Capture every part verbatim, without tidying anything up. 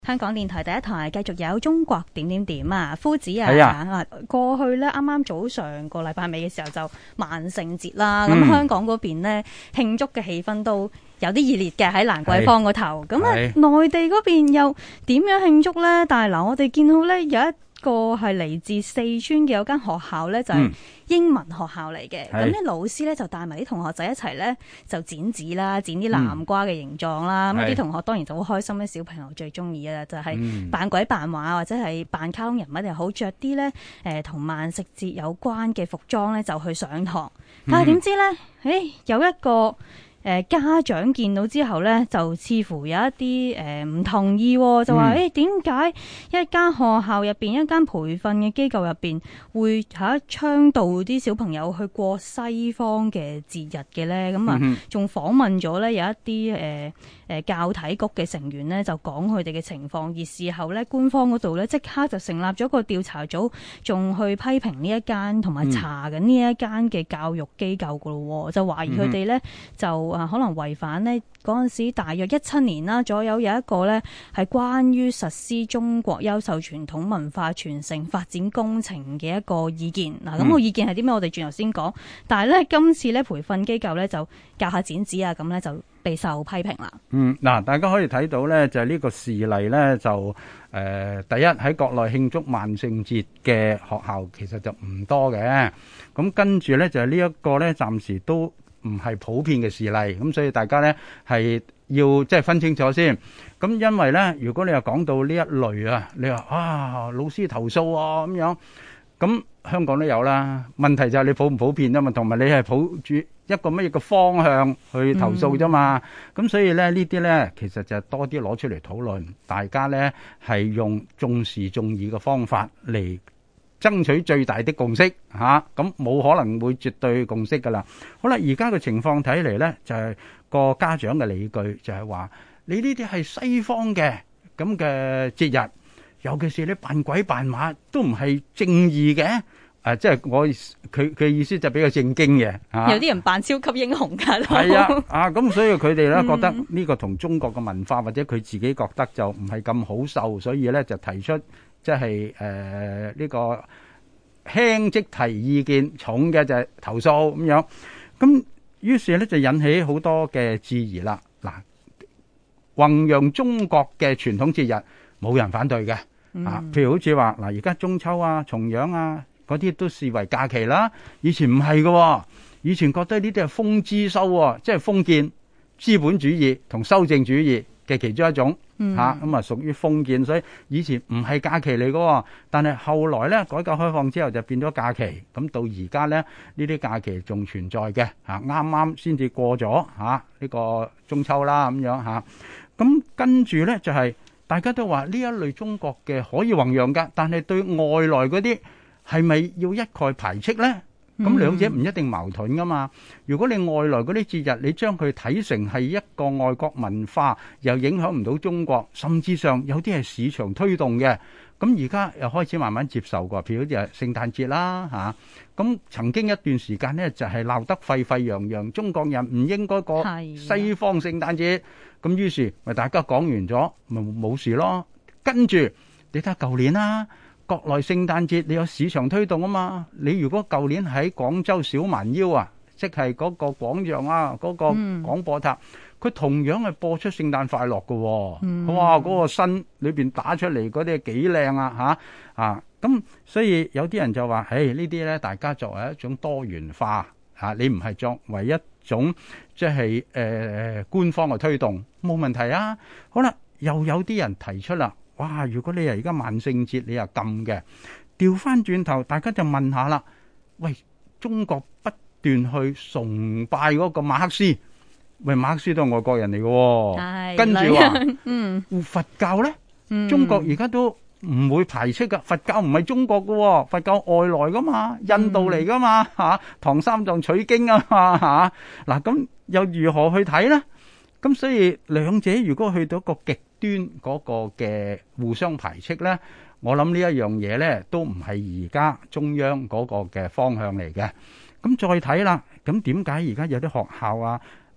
香港電台第一台繼續有中國點點點啊，夫子啊， 啊過去咧啱啱早上個禮拜尾嘅時候就萬聖節啦，咁、 嗯、 香港嗰邊呢慶祝嘅氣氛都有啲熱烈嘅喺蘭桂坊嗰頭，咁啊內地嗰邊又點樣慶祝呢？但係嗱，我哋見到呢有一個係嚟自四川嘅有間學校呢，就係、是、英文學校嚟嘅，咁、嗯、啲老師呢，就帶埋啲同學仔一齊呢，就剪紙啦，剪啲南瓜嘅形狀啦，咁、嗯、啲同學當然就好開心咧，小朋友最中意嘅就係、是、扮鬼扮馬或者係扮卡通人物又好，着啲呢誒同萬聖節有關嘅服裝呢，就去上堂，但係點知呢，誒有一個誒、呃、家長見到之後咧，就似乎有一啲誒唔同意、哦，就話誒點解一間學校入邊、一間培訓嘅機構入邊會喺倡導啲小朋友去過西方嘅節日嘅咧？咁啊，仲訪問咗咧有一啲誒誒教體局嘅成員咧，就講佢哋嘅情況。而事後咧，官方嗰度咧即刻就成立咗個調查組，仲去批評呢一間同埋查緊呢一間嘅教育機構噶咯，就懷疑佢哋咧就。可能違反呢嗰陣時大約一七年啦左右有一個呢係關於實施中國優秀傳統文化傳承發展工程嘅一個意見。嗱、嗯，咁個意見係啲咩？我哋轉頭先講。但係呢，今次呢培訓機構呢就教下剪紙啊，咁呢就備受批評啦。 嗯，嗱，大家可以睇到呢，就係、是、呢個事例呢，就誒、呃、第一喺國內慶祝萬聖節嘅學校其實就唔多嘅。咁跟住呢，就係呢一個呢，暫時都唔係普遍嘅事例，咁所以大家咧係要即係分清楚先。咁因為咧，如果你又講到呢一類啊，你話啊老師投訴啊咁樣，咁香港都有啦。問題就係你普唔普遍啊嘛，同埋你係抱住一個乜嘢嘅方向去投訴啫嘛。咁、嗯、所以咧呢啲咧其實就多啲攞出嚟討論，大家咧係用重視重義嘅方法嚟爭取最大的共識嚇，咁冇可能會絕對共識噶啦。好啦，而家嘅情況睇嚟呢，就係個家長嘅理據就係話，你呢啲係西方嘅咁嘅節日，尤其是你扮鬼扮馬都唔係正義嘅。誒，即係我佢佢意思就比較正經嘅嚇。 有啲人扮超級英雄㗎。 係啊，啊咁所以佢哋呢覺得呢個同中國嘅文化或者佢自己覺得就唔係咁好受，所以呢就提出。即係誒呢個輕即提意見，重嘅就係投訴咁樣。咁於是咧就引起好多嘅質疑啦。嗱，弘揚中國嘅傳統節日冇人反對嘅、嗯、啊。譬如好似話嗱，而家中秋啊、重陽啊嗰啲都視為假期啦。以前唔係嘅，以前覺得呢啲係封資修、啊，即係封建資本主義同修正主義嘅其中一種。吓咁啊，屬於封建，所以以前唔係假期嚟噶，但係後來咧改革開放之後就變咗假期，咁到而家咧呢啲假期仲存在嘅吓，啱啱先至過咗吓呢個中秋啦咁樣吓，咁跟住咧就係大家都話呢一類中國嘅可以弘揚噶，但係對外來嗰啲係咪要一概排斥咧？咁兩者唔一定矛盾噶嘛。如果你外來嗰啲節日，你將佢睇成係一個外國文化，又影響唔到中國，甚至上有啲係市場推動嘅。咁而家又開始慢慢接受過，譬如好似係聖誕節啦嚇。咁曾經一段時間呢，就係鬧得沸沸揚揚，中國人唔應該過西方聖誕節。咁於是咪大家講完咗，咪冇事咯。跟住你睇下舊年啦。國內聖誕節你有市場推動啊嘛，你如果舊年喺廣州小蠻腰啊，即係嗰個廣場啊，嗰、嗰個廣播塔，佢、嗯、同樣係播出聖誕快樂嘅、哦嗯，哇！嗰、嗰個新裏邊打出嚟嗰啲幾靚啊嚇啊！咁所以有啲人就話，誒呢啲咧，大家作為一種多元化嚇、啊，你唔係作為一種即係誒官方嘅推動，冇問題啊。好啦，又有啲人提出啦。哇！如果你係而家萬聖節你又禁嘅，調翻轉頭，大家就問下啦。喂，中國不斷去崇拜嗰個馬克思，喂，馬克思都係外國人嚟嘅、哦，跟住話，嗯，佛教咧、嗯，中國而家都唔會排斥噶。佛教唔係中國嘅、哦，佛教外來噶嘛，印度嚟噶嘛，吓、啊，唐三藏取經啊嘛，吓、啊。嗱，咁又如何去睇咧？咁所以兩者如果去到一個極端嗰個嘅互相排斥咧，我諗呢一樣嘢咧都唔係而家中央嗰個嘅方向嚟嘅。咁再睇啦，咁點解而家有啲學校啊，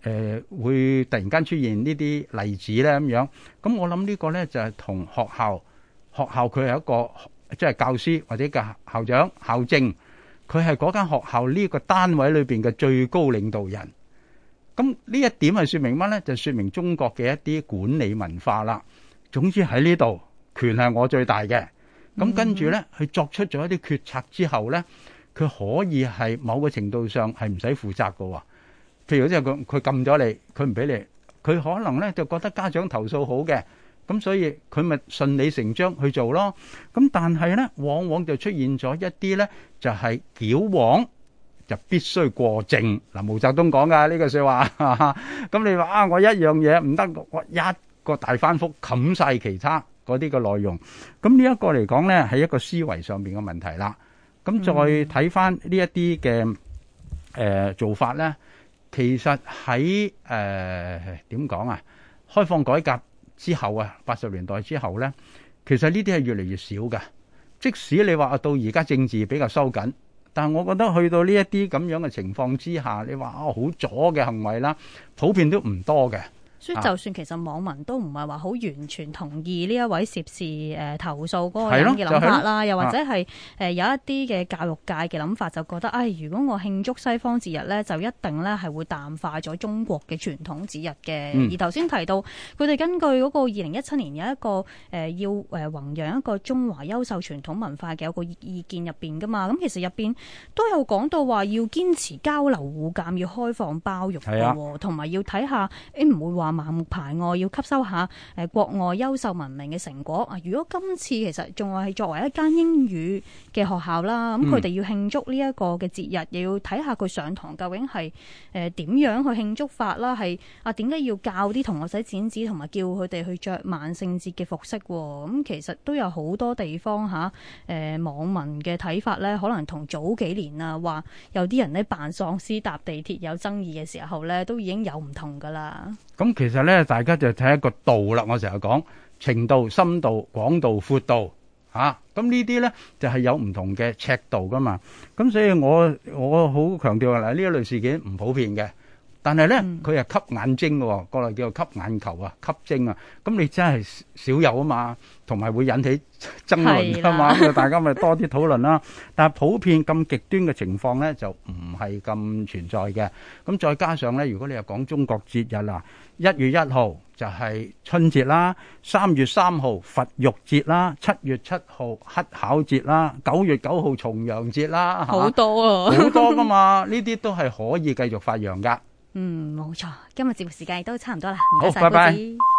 誒會突然間出現呢啲例子咧咁樣。咁我諗呢個咧就係同學校學校佢係一個即係教師或者嘅校長校政，佢係嗰間學校呢個單位裏邊嘅最高領導人。咁呢一點係說明乜咧？就說明中國嘅一啲管理文化啦。總之喺呢度權係我最大嘅。咁跟住咧，佢作出咗一啲決策之後咧，佢可以係某個程度上係唔使負責㗎喎。譬如即係佢佢撳咗你，佢唔俾你，佢可能咧就覺得家長投訴好嘅，咁所以佢咪順理成章去做咯。咁但係咧，往往就出現咗一啲咧，就係矯枉就必須過正。嗱，毛澤東講㗎呢句説話。咁你話啊，我一樣嘢唔得，我一個大翻覆冚曬其他嗰啲嘅內容。咁呢一個嚟講咧，係一個思維上邊嘅問題啦。咁再睇翻呢一啲嘅誒做法咧，其實喺誒點講啊？開放改革之後啊，八十年代之後咧，其實呢啲係越嚟越少嘅。即使你話到而家政治比較收緊，但係我覺得去到呢一啲咁樣嘅情況之下，你話啊好左嘅行為啦，普遍都唔多嘅。 所以就算其實網民都唔係話好完全同意呢一位涉事誒、呃、投訴嗰個人嘅諗法啦，又或者係誒、呃、有一啲嘅教育界嘅諗法，就覺得，唉、哎，如果我慶祝西方節日咧，就一定咧係會淡化咗中國嘅傳統節日嘅。嗯、而頭先提到佢哋根據嗰個二零一七年有一個誒、呃、要誒弘揚一個中華優秀傳統文化嘅有個意見入邊噶嘛，咁其實入邊都有講到話要堅持交流互鑑，要開放包容嘅，同埋、啊、要睇下誒唔會話盲目排外，要吸收下誒國外優秀文明嘅成果啊！如果今次其實仲係作為一間英語嘅學校啦，咁佢哋要慶祝呢一個嘅節日，又要睇下佢上堂究竟係誒點樣去慶祝法啦，係啊點解要教啲同學仔剪紙，同埋叫佢哋去着萬聖節嘅服飾？咁其實都有好多地方吓，誒網民嘅睇法咧，可能同早幾年啊話有啲人咧扮喪屍搭地鐵有爭議嘅時候咧，都已經有唔同噶啦。 咁其實咧，大家就睇一個度啦。我成日講程度、深度、廣度、闊度，嚇。咁呢啲咧就係有唔同嘅尺度噶嘛。咁所以我我好強調啦，呢一類事件唔普遍嘅，但係咧佢係吸眼睛嘅喎，國內叫做吸眼球啊、吸睛啊。咁你真係少有啊嘛，同埋會引起爭論啊嘛。咁大家咪多啲討論啦。但係普遍咁極端嘅情況咧，就唔係咁存在嘅。咁再加上咧，如果你係講中國節日啊，一月一號就係春節啦，三月三號佛育節啦，七月七號乞巧節啦，九月九號重陽節啦， 好多啊， 好多噶嘛，呢啲都係可以繼續發揚噶。 嗯，冇錯。今日節目時間亦都差唔多啦， 好，拜拜。